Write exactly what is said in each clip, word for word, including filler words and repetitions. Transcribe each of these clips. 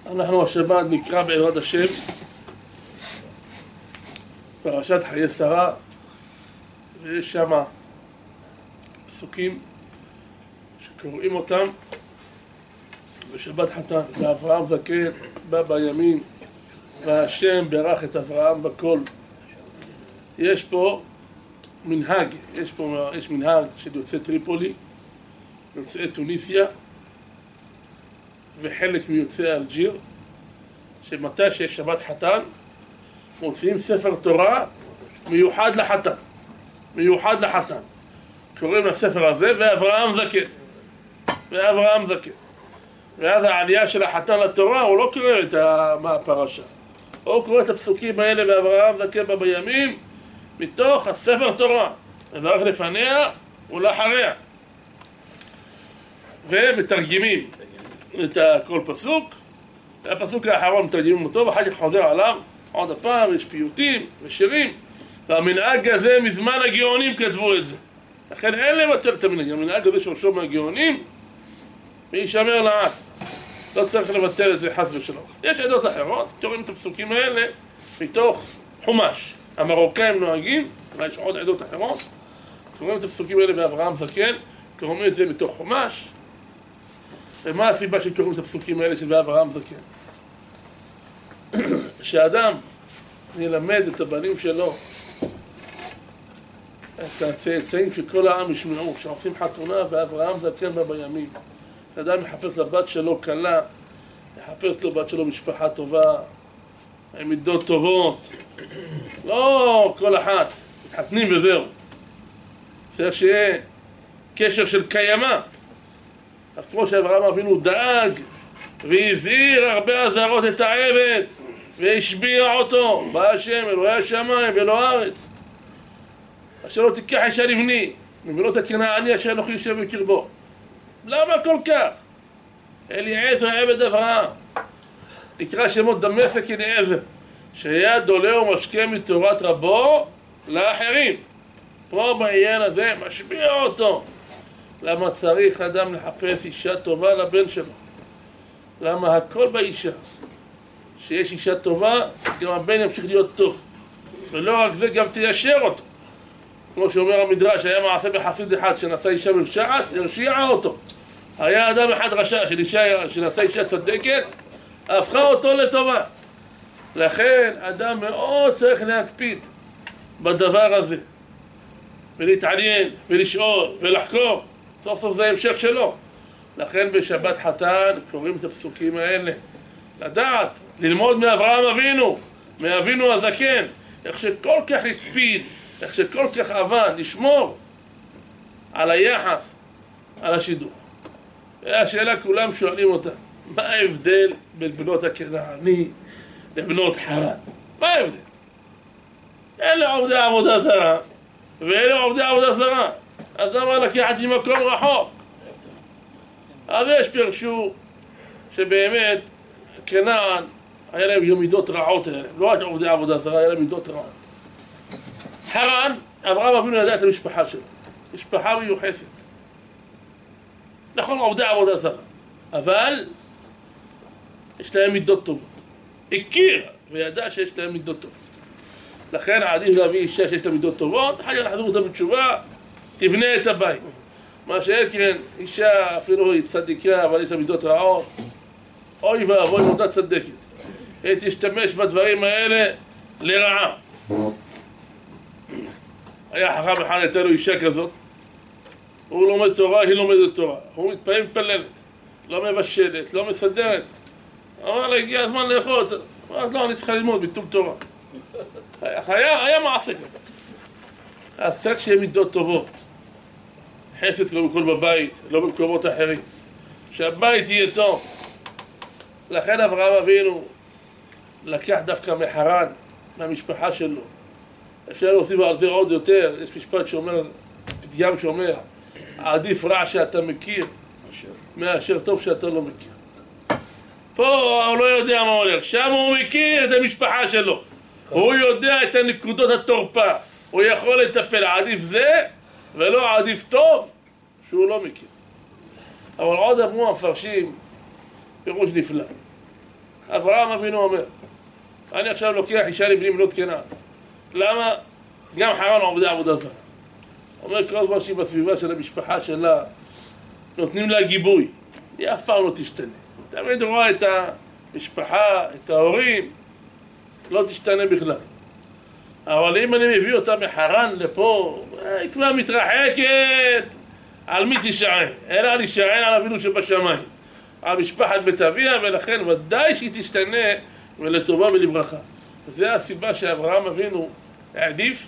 אנחנו השבת נקרא בעזרת השם פרשת חיי שרה, ויש שם פסוקים שקוראים אותם בשבת חתן. ואברהם זקן בא בימים והשם ברך את אברהם בכל. יש פה מנהג, יש פה יש מנהג של יוצאי טריפולי, יוצאי טוניסיה וחלק מיוצאי אלג'יר, שמתי שיש שבת חתן מוציאים ספר תורה מיוחד לחתן, מיוחד לחתן, קוראים לספר הזה ואברהם זקן, ואברהם זקן. ואז העלייה של החתן לתורה הוא לא קורא את הפרשה, הוא קורא את הפסוקים האלה ואברהם זקן בא בימים מתוך הספר תורה, מברך לפניה ולאחריה, ומתרגמים את כל פסוק. הפסוק האחרון מתרגמים אותו ואחר כך חוזר עליו עוד הפעם. יש פיוטים ושירים, והמנהג הזה מזמן הגאונים כתבו את זה, לכן אין לבטל את המנהג. המנהג הזה שורשו מהגאונים וישמר לעד, לא צריך לבטל את זה חס ושלום. יש עדות אחרות קוראים את הפסוקים האלה מתוך חומש, המרוקאים נוהגים, אולי יש עוד עדות אחרות קוראים את הפסוקים האלה באברהם זקן, קוראים את זה מתוך חומש. ומה הסיבה שקוראים את הפסוקים האלה של באברהם זקן? שאדם ילמד את הבנים שלו, את הצאצאים שכל העם ישמעו, שעושים חתונה ואברהם זקן בא בימים. שאדם יחפש לבת שלו קלה, יחפש לבת שלו משפחה טובה, עם מידות טובות, לא כל אחת מתחתנים וזהו. צריך שיהיה קשר של קיימה. אז כמו שאברהם אבינו דאג והזהיר הרבה הזהרות את העבד והשביע אותו, בא השם אלוהי השמיים ואלוהי הארץ, אשר לא תיקח אישה לבני ולא תכנעני אשר אנוכי יושב בקרבו. למה כל כך? אליעזר עבד אברהם, נקרא שמות דמשק אליעזר, שהיה דולה ומשקה מתורת רבו לאחרים. פה בעניין הזה משביע אותו. למה צריך אדם לחפש אישה טובה לבן שלו? למה הכל באישה, שיש אישה טובה גם הבן ימשיך להיות טוב, ולא רק זה גם תיישר אותו. כמו שאומר המדרש, היה מעשה בחסיד אחד שנשא אישה מרשעת, הרשיעה אותו. היה אדם אחד רשע של אישה, שנשא אישה צדקת, הפכה אותו לטובה. לכן אדם מאוד צריך להקפיד בדבר הזה, ולהתעניין ולשאול ולחקור. סוף סוף זה המשך שלו. לכן בשבת חתן קוראים את הפסוקים האלה, לדעת, ללמוד מאברהם אבינו, מאבינו הזקן, איך שכל כך הקפיד, איך שכל כך עבד לשמור על היחס, על השידוך. והשאלה כולם שואלים אותה, מה ההבדל בין בנות הכנעני לבנות חרן? מה ההבדל? אלה עובדי עבודה זרה ואלה עובדי עבודה זרה, אז למה לקחת ממקום רחוק? אז יש פרשו שבאמת כנען היה להם מידות רעות עליהם, לא רק עובדי עבודה זרה, היה להם מידות רעות. חרן, אברהם אבינו ידע את המשפחה שלו, משפחה מיוחסת, נכון, עובדי עבודה זרה, אבל יש להם מידות טובות, הכיר וידע שיש להם מידות טובות. לכן עדיף להביא אישה שיש לה מידות טובות, אחר כך לחזור אותה בתשובה, תבנה את הבית. מה שאלכן, אישה אפילו היא צדיקה אבל יש לה מידות רעות, אוי ואבוי אותה צדקת, היא תשתמש בדברים האלה לרעה. היה חכם אחד, הייתה לו אישה כזאת, הוא לומד תורה, היא לומדת תורה, הוא מתפעל מתפללת, לא מבשלת, לא מסדרת. אמר לה, הגיע הזמן לאכול, אמרת לא, אני צריכה ללמוד ביטול תורה. היה, היה מעשה כזה. אז צריך שיהיה מידות טובות, חסד לא בכל בבית, לא במקומות אחרים, שהבית יהיה טוב. לכן אברהם אבינו לקח דווקא מחרן, מהמשפחה שלו. אפשר להוסיף על זה עוד יותר, יש משפט שאומר, פתגם שאומר, עדיף רע שאתה מכיר מאשר טוב שאתה לא מכיר. פה הוא לא יודע מה הולך, שם הוא מכיר את המשפחה שלו, הוא יודע את הנקודות התורפה, הוא יכול לטפל. עדיף זה ולא עדיף טוב שהוא לא מכיר. אבל עוד אמרו המפרשים פירוש נפלא. אברהם אבינו אומר, אני עכשיו לוקח אישה לבני בנות כנען. למה? גם חרן עובדה עבודה זרה. אומר כל הזמן שהיא בסביבה של המשפחה שלה, נותנים לה גיבוי. היא אף פעם לא תשתנה. תמיד רואה את המשפחה, את ההורים, לא תשתנה בכלל. אבל אם אני מביא אותה מחרן לפה, היא כבר מתרחקת. על מי תשען? אלא להישען על אבינו שבשמיים. על משפחת בית אביה, ולכן ודאי שהיא תשתנה ולטובה ולברכה. זה הסיבה שאברהם אבינו העדיף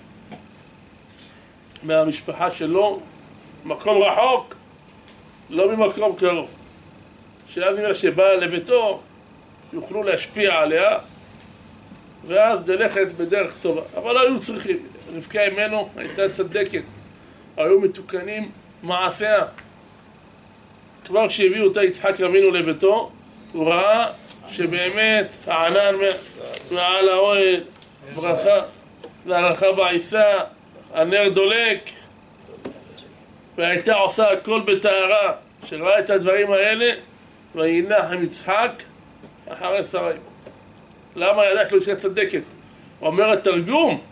מהמשפחה שלו מקום רחוק, לא ממקום קרוב. שאז אם שבא לביתו יוכלו להשפיע עליה ואז ללכת בדרך טובה. אבל לא היו צריכים. רבקה אמנו הייתה צדקת, היו מתוקנים מעשיה. כבר כשהביאו אותה יצחק אבינו לביתו, הוא ראה שבאמת הענן מעל האוהל, ברכה והערכה בעיסה, הנר דולק, והייתה עושה הכל בטהרה. שראה את הדברים האלה וינחם יצחק אחרי שרה אמו. למה? ידע שלו אישה צדקת. אומר התרגום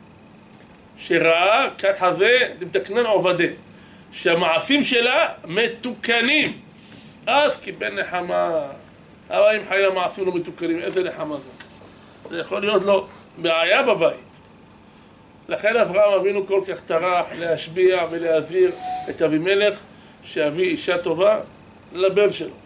שראה כך חזה למתקנן עובדה, שהמעשים שלה מתוקנים, אז קיבל נחמה. אבל אם חלילה המעשים לא מתוקנים, איזה נחמה זה? זה יכול להיות לו בעיה בבית. לכן אברהם אבינו כל כך טרח להשביע ולהזהיר את אבימלך, שיביא אישה טובה לבן שלו.